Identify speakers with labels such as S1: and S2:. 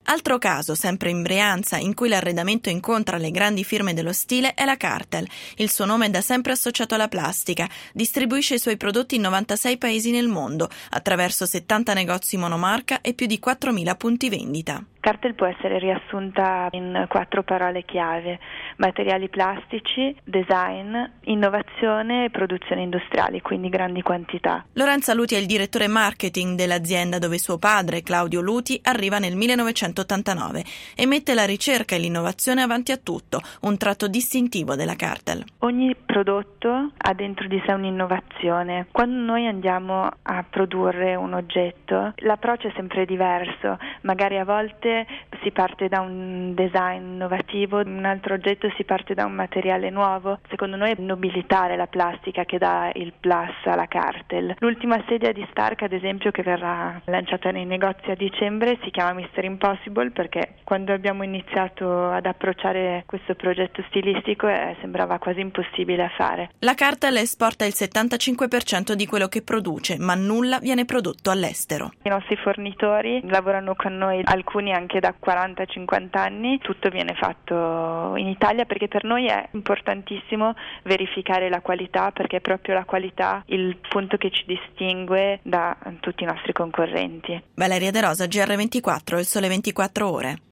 S1: Altro caso, sempre in Brianza, in cui l'arredamento incontra le grandi firme dello stile è la Cartel. Il suo nome è da sempre associato alla plastica. Distribuisce i suoi prodotti in 96 paesi nel mondo, attraverso 70 negozi monomarca e più di 4.000 punti vendita.
S2: Cartel può essere riassunta in 4 parole chiave: materiali plastici, design, innovazione e produzione industriale, quindi grandi quantità.
S1: Lorenza Luti è il direttore marketing dell'azienda dove suo padre, Claudio Luti, arriva nel 1989 e mette la ricerca e l'innovazione avanti a tutto, un tratto distintivo della Cartel.
S2: Ogni prodotto ha dentro di sé un'innovazione. Quando noi andiamo a produrre un oggetto, l'approccio è sempre diverso, magari a volte si parte da un design innovativo, un altro oggetto si parte da un materiale nuovo. Secondo noi è nobilitare la plastica che dà il plus alla Cartel. L'ultima sedia di Stark, ad esempio, che verrà lanciata nei negozi a dicembre, si chiama Mr. Impossible perché quando abbiamo iniziato ad approcciare questo progetto stilistico sembrava quasi impossibile a fare.
S1: La Cartel esporta il 75% di quello che produce, ma nulla viene prodotto all'estero.
S2: I nostri fornitori lavorano con noi, alcuni anche da 40-50 anni, tutto viene fatto in Italia perché per noi è importantissimo verificare la qualità, perché è proprio la qualità il punto che ci distingue da tutti i nostri concorrenti.
S1: Valeria De Rosa, GR24, Il Sole 24 Ore.